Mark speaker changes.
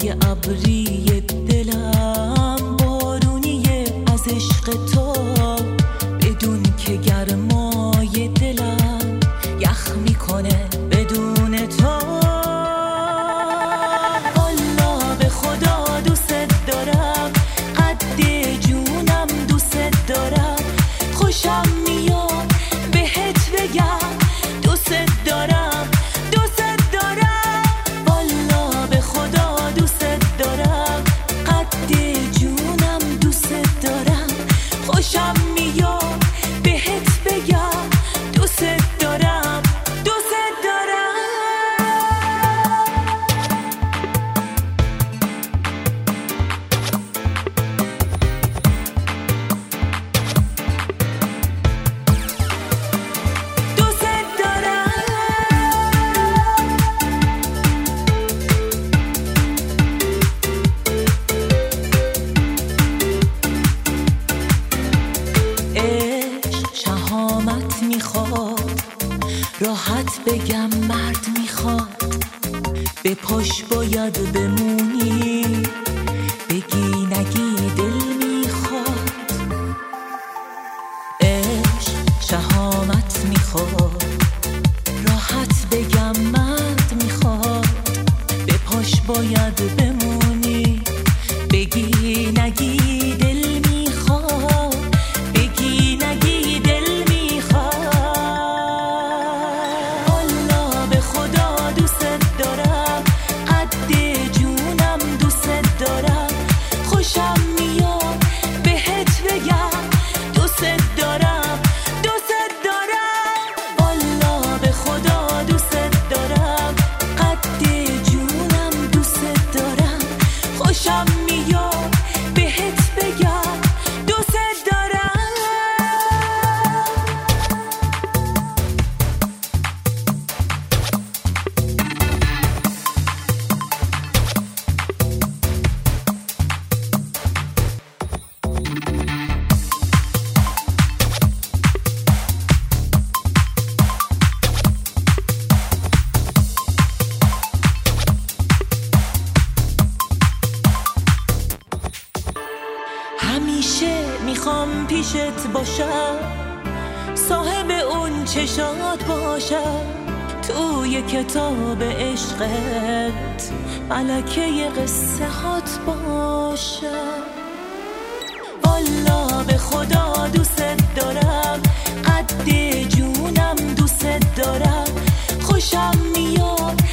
Speaker 1: های ابری دلم، بارونیه از عشق تو، بدون که گرمای دلم یخ میکنه بدون تو. والا به خدا دوست دارم، قد جونم دوست دارم، خوشم میاد بهت بگم دوست دارم دوست دارم. والا به خدا دوست دارم، قد جونم دوست دارم، خوشم میاد بهت بگم دوست دارم دوست دارم. شهامت میخواد، راحت بگم مرد میخواد، به پاش باید بمونی، بگی نگی دل میخواد. عشق شهامت میخواد، راحت بگم مرد میخواد، به پاش باید بمونی، بگی نگی دل میخواد، بگی نگی دل میخواد. والا به خدا دوست دارم، قد جونم دوست دارم، خوشم میاد بهت بگم دوست دارم دوست دارم. والا به خدا دوست دارم، قد جونم دوست دارم، خوشم میاد بهت بگم دوست دارم. همیشه میخوام پیشت باشم، صاحب اون چشات باشم، توی کتاب عشقت ملکه قصه هات باشم. والا به خدا دوست دارم، قد جونم دوست دارم، خوشم میاد